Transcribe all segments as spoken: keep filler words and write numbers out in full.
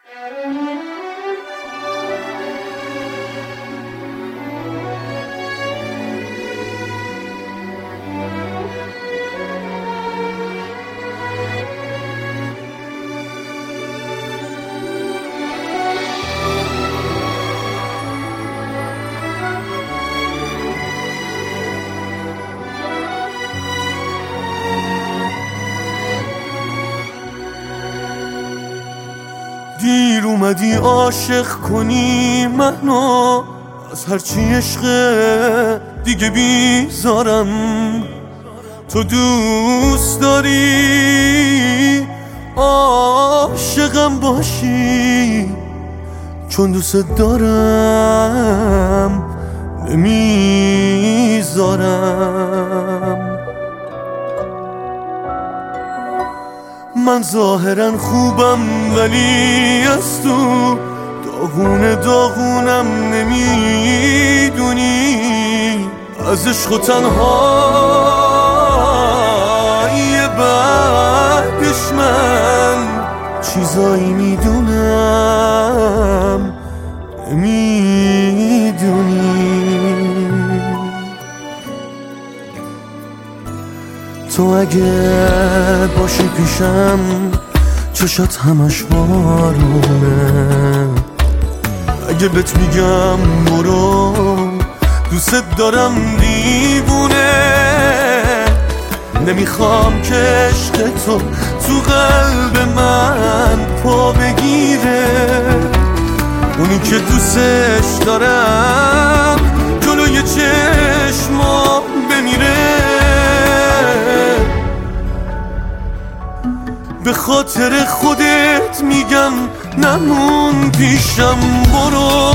دیر اومدی عاشق کنی منو، از هرچی عشق دیگه بیزارم. تو دوست داری عاشقم باشی، چون دوست دارم نمیذارم. من ظاهرا خوبم ولی از تو داغون داغونم، نمیدونی از عشق و تنهایی بعدش من چیزایی میدونم نمیدونی. تو اگه باشی پیشم چشات همش بارونه، اگه بهت میگم برو دوست دارم دیوونه. نمیخوام که عشق تو تو قلب من پا بگیره، اونی که دوستش دارم جلوی چشمام بمیره. به خاطر خودت میگم نمون پیشم برو،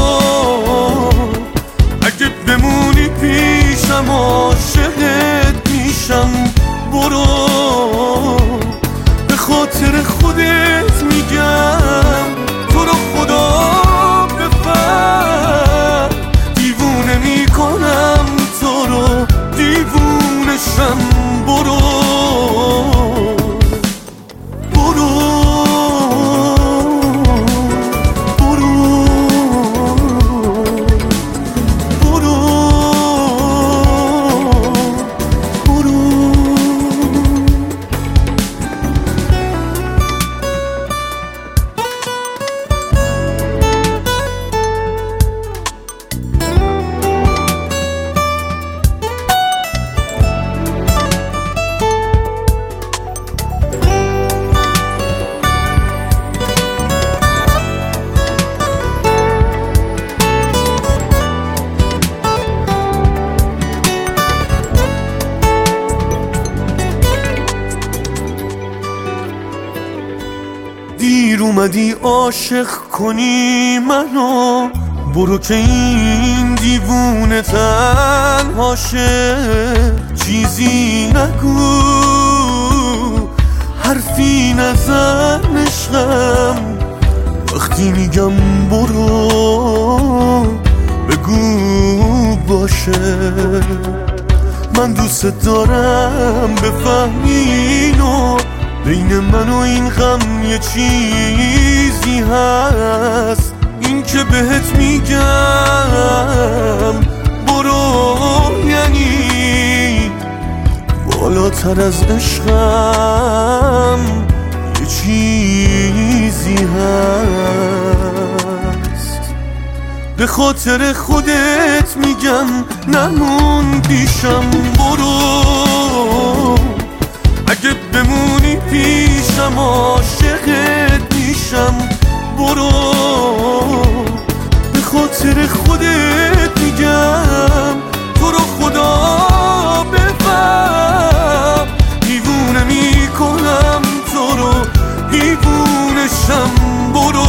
اگه بمونی پیشم عاشقت میشم برو. به خاطر خودت میگم تو رو خدا بفهم، دیوونه میکنم تو رو دیوونشم برو. دیر اومدی عاشق کنی منو، برو که این دیوونه تنهاشه. چیزی نگو حرفی نزن عشقم، وقتی میگم برو بگو باشه. من دوست دارم بفهمینو، بین من و این غم یه چیزی هست، این که بهت میگم برو یعنی بالاتر از عشقم یه چیزی هست. به خاطر خودت میگم نمون پیشم برو، اگه بمونی پیشم عاشقت میشم برو. به خاطر خودت میگم تو رو خدا بفهم، دیوونه میکنم تو رو دیوونشم برو.